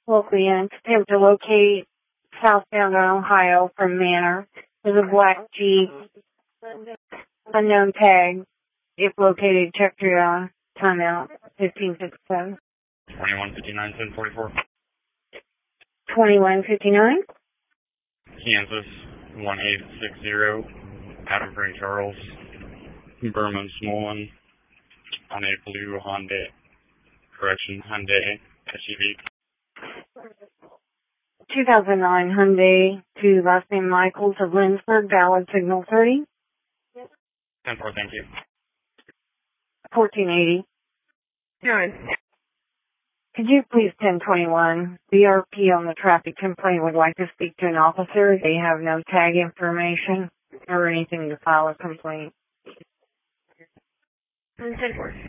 locally in attempt to locate southbound on Ohio from Manor. There's a black Jeep, unknown tag. If located, check your timeout. 1557. 2159, 1044. 2159. Kansas 1860. Adam Frank Charles. Berman Smolin on a blue Hyundai SUV. 2009 Hyundai to last name Michaels of Lindsburg, valid signal 30. 10-4, thank you. 1480. 9. Could you please 1021? BRP on the traffic complaint would like to speak to an officer. They have no tag information or anything to file a complaint. 10-4.